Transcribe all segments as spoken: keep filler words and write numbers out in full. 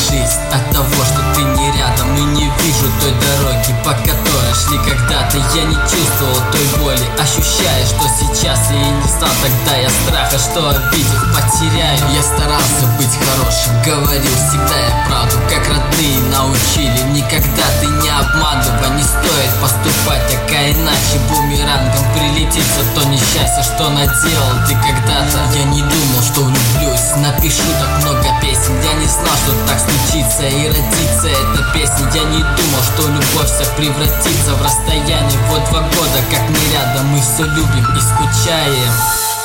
жизнь от того, что ты не рядом. И не вижу той дороги, по которой шли когда-то. Я не чувствовал той боли, ощущаю, что сейчас я и не знал тогда я страха, что обидев потеряю. Я старался быть хорошим, говорил всегда я правду, как родные научили. Никогда ты не обманывай, не стоит поступать так, а иначе бумерангом прилетит за то несчастье, что наделал ты когда-то. Я не думал, что влюблюсь, напишу так много песен. Я не знал, что так случится и родится эта песня. Я не думал, что любовь вся превратится в расстояние. Вот два года, как не рядом, мы все любим и скучаем.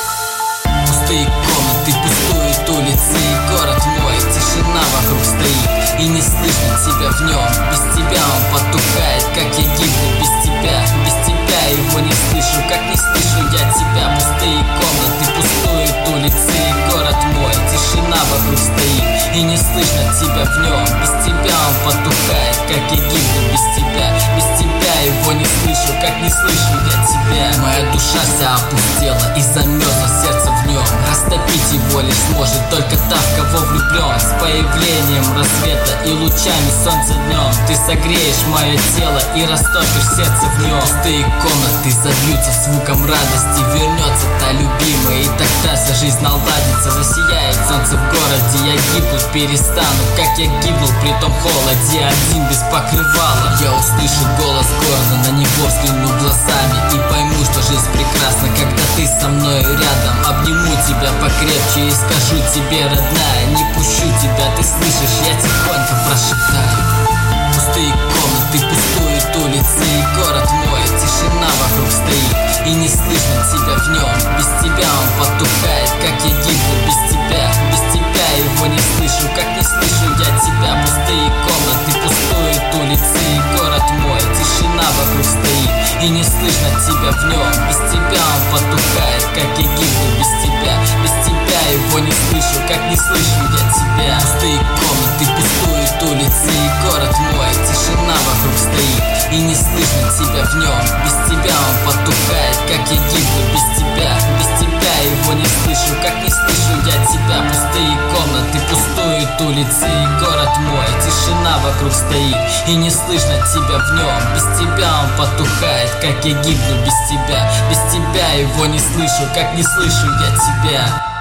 Пустые комнаты, пустуют улицы и город мой. Тишина вокруг стоит и не слышно тебя в нем. Без тебя он потухает, как я гибну без тебя. Без тебя его не слышу, как не слышу я тебя. Пустые комнаты, пустуют улицы и город мой. Тишина вокруг стоит и не слышно тебя в нем. Без тебя он потухает, как я гибну без тебя. Без тебя его не слышу, как не слышу я тебя. Моя душа вся опустела и замерзла сердце в нем. Растопить его лишь сможет только та, в кого влюблен. С появлением рассвета и лучами солнца днем ты согреешь мое тело и растопишь сердце в нем. Пустые комнаты забьются звуком радости. Вернется та любимая, и тогда вся жизнь наладится. Засияет солнце в городе, я гибнуть перестану, как я гибнул при том холоде, один без покрывала. Я услышу голос города, на него взгляну глазами и пойму, что жизнь прекрасна, когда ты со мной рядом. Обниму тебя покрепче и скажу тебе, родная, не пущу тебя, ты слышишь, я тихонько прошептаю. Пустые комнаты, пустуют улицы и город мой. Тишина вокруг стоит и не слышно тебя в нем. Без тебя он потухает, как я гибну без тебя. Без тебя его не слышу, как не слышу я тебя. Пустые комнаты, пустуют улицы и город мой. Тишина вокруг стоит и не слышно тебя в нем. Без тебя он потухает, как я гибну без тебя. Без тебя его не слышу, как не слышу я тебя. Пустые комнаты, пустуют улицы и город мой. Тишина вокруг стоит и не слышно тебя в нем. Без тебя он потухает, как я гибну без тебя. Без тебя его не слышу, как не слышу я тебя. Пустые комнаты, пустуют улицы и город мой. Тишина вокруг стоит и не слышно тебя в нем. Без тебя он потухает, как я гибну без тебя. Без тебя его не слышу, как не слышу я тебя.